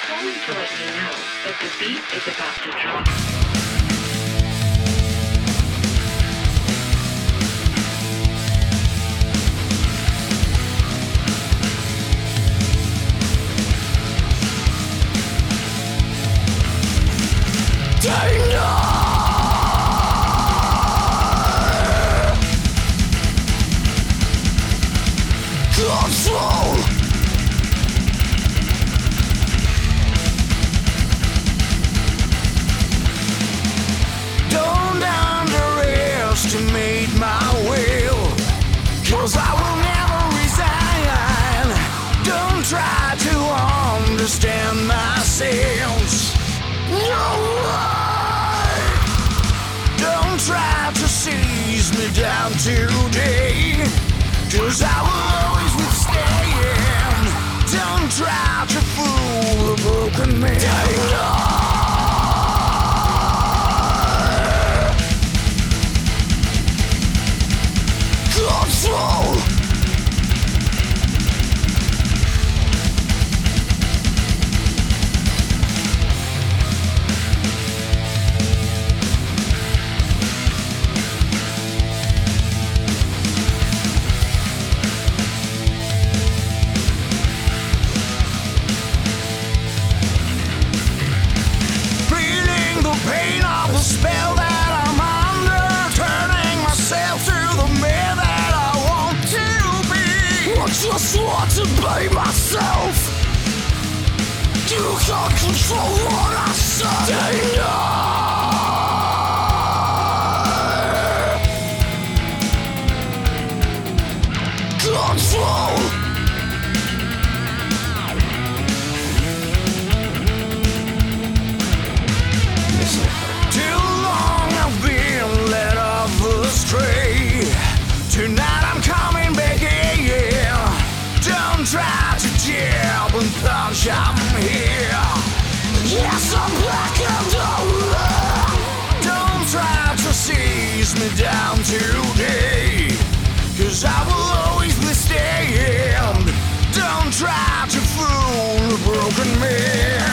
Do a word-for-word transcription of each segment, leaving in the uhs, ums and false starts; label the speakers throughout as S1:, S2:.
S1: Calling to let you know that the beat is about to drop.
S2: Control. Don't underestimate my will, 'cause I will never resign. Don't try to understand myself. No way. Don't try to seize me down today, 'cause I will always withstand. Don't try to fool a broken man. Control. Spell that I'm under, turning myself to the man that I want to be. I just want to be myself. You can't control what I say. Control. Tonight I'm coming back here. Don't try to jab and punch, I'm here. Yes, I'm back and over. Don't try to seize me down today, 'cause I will always withstand. Don't try to fool a broken man.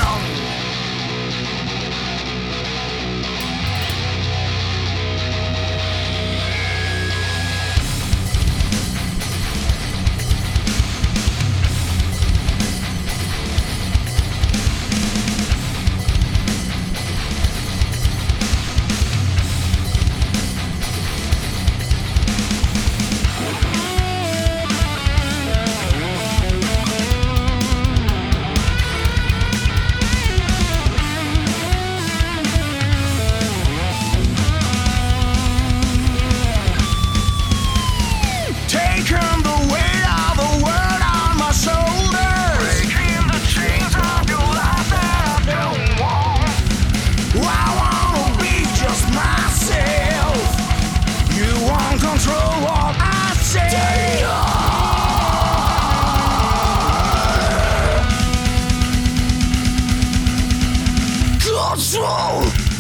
S2: Control!